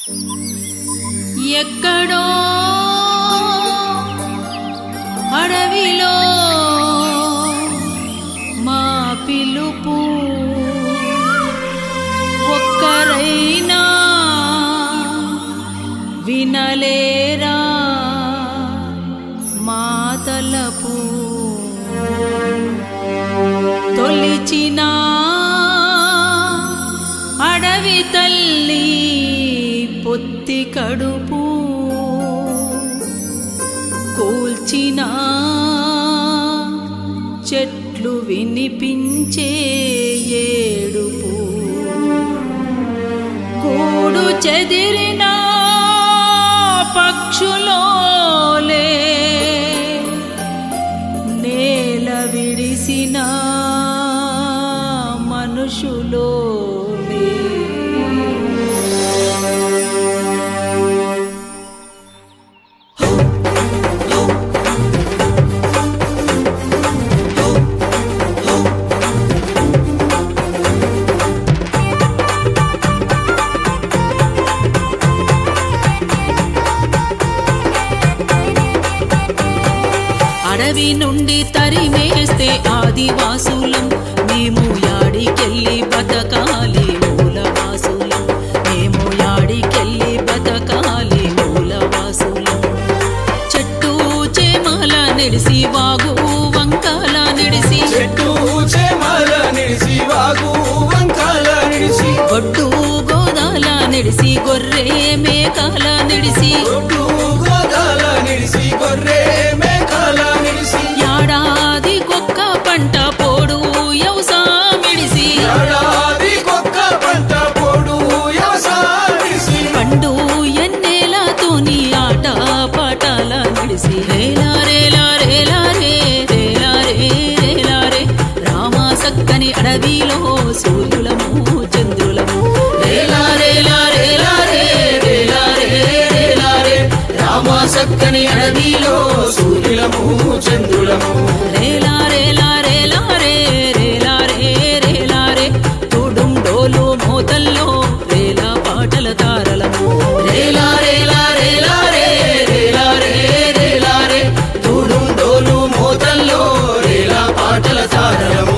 ఎక్కడో అడవిలో మా పిలుపు ఒక్కరైనా వినలేరా మా తలపు తొలిచిన అడవి తల్లి పొత్తి కడుపు కూల్చిన చెట్లు వినిపించే ఏడుపు కూడు చెదిరిన పక్షులోలే నేల విడిసిన మనుషులోలే అడవి నుండి తరిమేస్తే ఆదివాసులం మేము యాడికెళ్ళి బతకాలి మూలవాసులం మేము యాడికెళ్ళి బతకాలి మూలవాసులం చెట్టు చేమల నిడిసి వాగు వంకాల నిడిసి చెట్టు చేమల నిడిసి వాగు వంకాల నిడిసి గొడ్డు గోదాల నిడిసి గొర్రె మేకాల నిడిసి గొడ్డు గోదాల నిడిసి గొర్రె మేకాల నిడిసి ఏడాది కొక్క పంట పోడు యవసామిడిసి ఏడాది కొక్క పంట పోడు యవసామిడిసి పండు ఎన్నేలతోని ఆట పాటల నిడిసి రేలా రేలా రేలా రే రేలా రే రేలా రే రామ సక్కని అడవిలో సూర్యులము చంద్రులము రేలా రేలా రేలా రే రేలా రే రేలా రే రామ సక్కని అడవిలో సూర్యులము చంద్రులము రేలా రేలా రేలా రే రేలా రే రేలా రే తోడుం డోలు మోతల్లో రేలా పాటల తారలము రేలా రేలా రేలా రే రేలా రే రేలా రే తూడుం డోలు మోతల్లో రేలా పాటల తారలము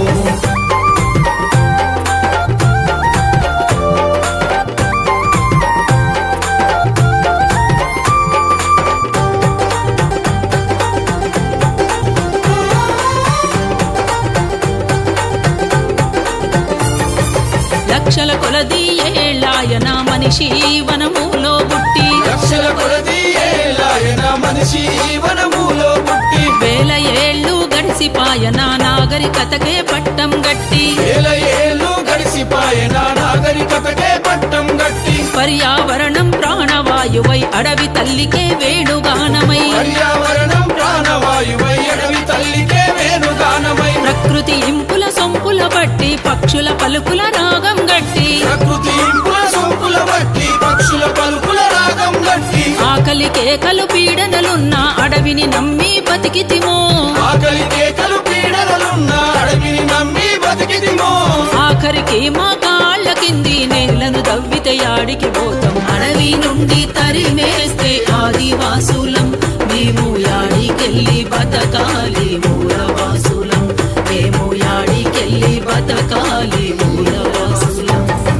లక్షల కొలది ఏళ్ళాయన మనిషి వనములో పుట్టి లక్షల కొలది ఏళ్ళాయన మనిషి వనములో పుట్టి వేల ఏళ్ళు గడిసిపాయన నాగరికతకే పట్టం గట్టి వేల ఏళ్ళు గడిసిపాయన నాగరికతకే పట్టం గట్టి పర్యావరణం ప్రాణవాయువై అడవి తల్లికే వేణుగానమై పర్యావరణం ప్రాణవాయువై అడవి తల్లికే వేణుగానమై ప్రకృతి ఇంపుల సొంపుల బట్టి పక్షుల పలుకుల రాగం గట్టి ప్రకృతి ఇంపుల సొంపుల బట్టి పక్షుల పలుకుల రాగం గట్టి ఆకలి కేకలు పీడనలున్న అడవిని నమ్మి బతికితిమో ఆకలి కేకలు పీడనలున్న అడవిని నమ్మి బతికిదిమో ఆఖరికి మా కాళ్ళ కింది నేలను దవ్వితే యాడికి పోతాం అడవి నుండి తరిమేస్తే ఆదివాసులం మేము యాడికెళ్ళి బతకాలి మూలవాసులం మేము యాడికెళ్ళి బతకాలి మూలవాసులం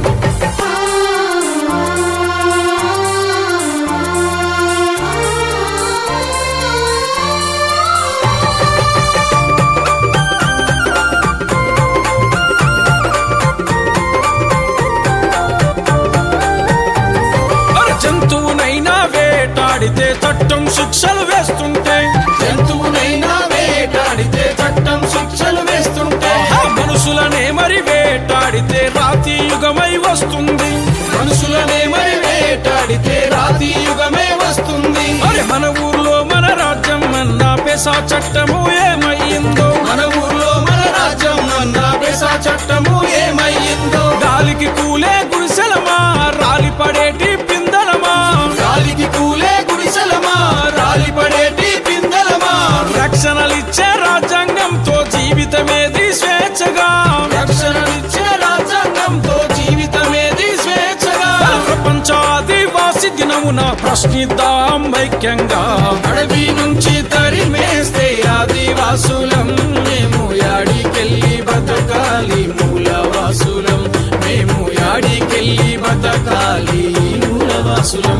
జంతువునైనా వేటాడితే చట్టం శిక్షలు వేస్తుంటే జంతువునైనా వేటాడితే చట్టం శిక్షలు వేస్తుంటే మనుషులనే మరి వేటాడితే రాతి యుగమై వస్తుంది మనుషులనే మరి వేటాడితే రాతి యుగమే వస్తుంది మరి మన ఊర్లో మన రాజ్యం అన్న పెసా చట్టము ఏమయ్యిందో మన ఊర్లో మన రాజ్యం అన్న పెసా చట్టము ఏమయ్యిందో గాలికి కూలే గుడిసెలమా రాలి పడేటి పిందలమా గాలికి కూలే గుడిసెలమా రాలి పడేటి పిందలమా రక్షణలిచ్చే రాజ్యాంగంతో జీవితమేది స్వేచ్ఛగా రక్షణనిచ్చే రాజ్యాంగంతో జీవితమేది స్వేచ్ఛగా ప్రపంచాదివాసి మనమున ప్రశ్నిద్దాం ఐక్యంగా. అడవి నుంచి తరిమేస్తే ఆదివాసులం మేము యాడికెళ్ళి బతకాలి మూలవాసులం, మేము యాడికెళ్ళి బతకాలి మూలవాసులం.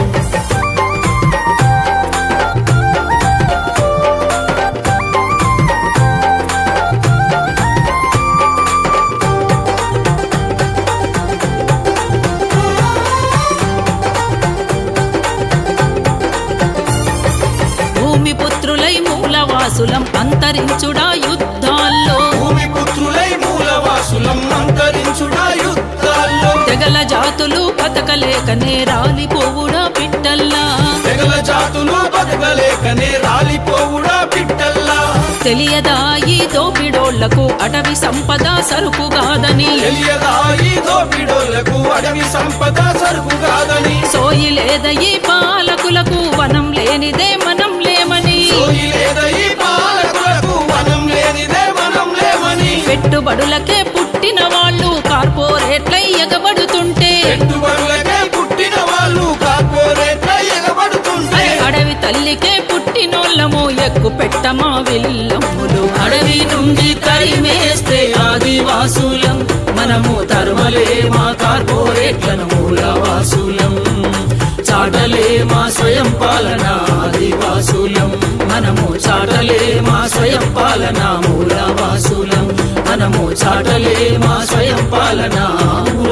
భూమిపుత్రులై మూలవాసులం అంతరించుడా యుద్ధాల్లో, భూమిపుత్రులై మూలవాసులం అంతరించుడా యుద్ధాల్లో. తెగల జాతులు బతకలేకనే రాలిపోవుడా పిట్టల్లా, తెగల జాతులు బతకలేకనే రాలిపోవుడా పిట్టల్లా. తెలియదా ఈ దోపిడోళ్లకు అటవీ సంపద సరుకు కాదని, తెలియదా ఈ దోపిడోళ్లకు అడవి సంపద సరుకు కాదని. సోయి లేద ఈ పాలకులకు వనం లేనిదే మనం లేమని, సోయి లేద ఈ పాలకులకు వనం లేనిదే మనం లేమని. పెట్టుబడులకే పుట్టిన వాళ్ళు కార్పొరేట్లై ఎగబడుతుంటే, పెట్టుబడులకే పుట్టిన వాళ్ళు కార్పొరేట్లై ఎగబడుతుంటే, అడవి తల్లికే పుట్టినోళ్ళము ఎక్కు పెట్టమా విల్లమ్ములు. అడవి నుండి తరిమేస్తే ఆదివాసులం మనము తరుమలే మా కార్పొరేట్లను మూలవాసులం, చాటలే మా స్వయం పాలన ఆదివాసులం, మనము చాటలే మా స్వయం పాలన మూలవాసులం, మనము చాటలే మా స్వయం పాలన